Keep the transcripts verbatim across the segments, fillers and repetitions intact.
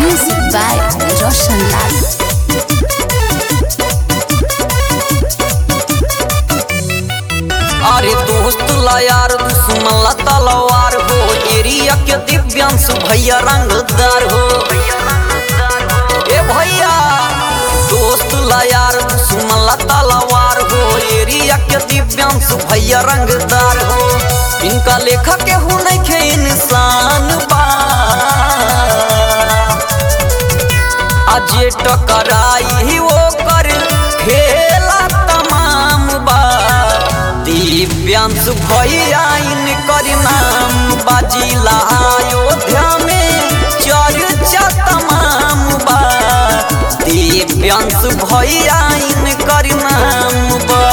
Music by Roshan Lal. अरे दोस्त ला यार दुश्मन ला तलवार हो, एरिया के दिव्यांश भैया रंगदार हो। ए भैया दोस्त ला यार दुश्मन ला तलवार हो, एरिया के दिव्यांश भैया रंगदार हो। इनका लेखा के हो नहीं खे इंसान बा, आज टकराई वो कर खेला तमाम बा। दिव्यांश भैया इनकर नाम बाजिला अयोध्या में चर्चा तमाम बा। दिव्यांश भैया इनकर नाम बा।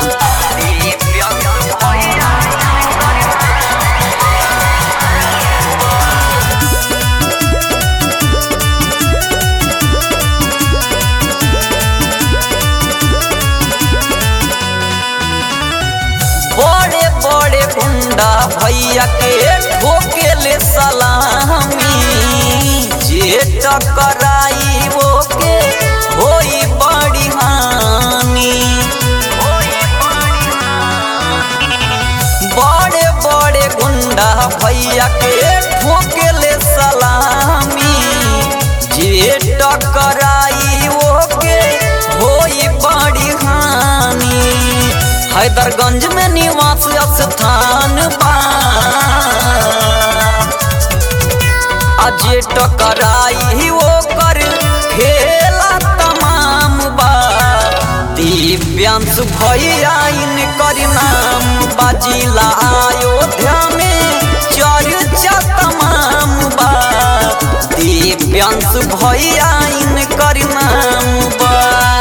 बड़े बड़े गुंडा भैया के ठोकेले सलामी, जे टकराई वो के होई बड़ी हानि। बड़े बड़े गुंडा भैया के ठोकेले सलामी, जे टकराई वो के होई बड़ी हानि। हैदरगंज में निवास स्थान बा, आज टकराई वो कर खेला तमाम बा। दिव्यांश भैया इनकर नाम बाजिला अयोध्या में चर्चा तमाम बा। दिव्यांश भैया इनकर नाम बा।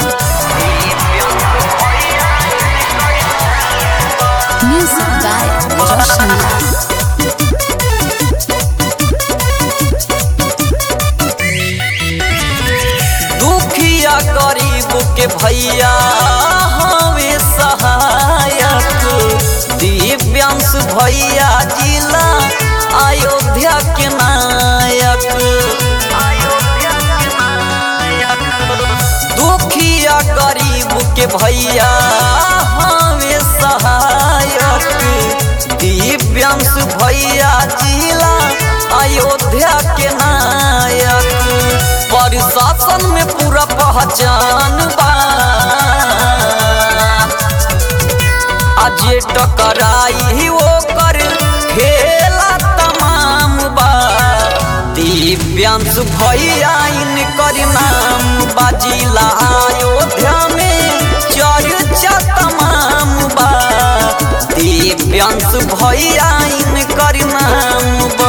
Music by Roshan Lal. दुखिया गरीब के भैया हमें सहायक, दिव्यांश भैया जिला अयोध्या के नायक। दुखिया गरीब के भैया हमें सहायक, दिव्यांश भैया जिला अयोध्या के नायक। प्रशासन में पूरा पहचान बा, आज टकराई वो कर खेला तमाम बा। दिव्यांश भैया इनकर नाम बाजिला अयोध्या में चर्चा तमाम बा। दिव्यांश भैया इनकर नाम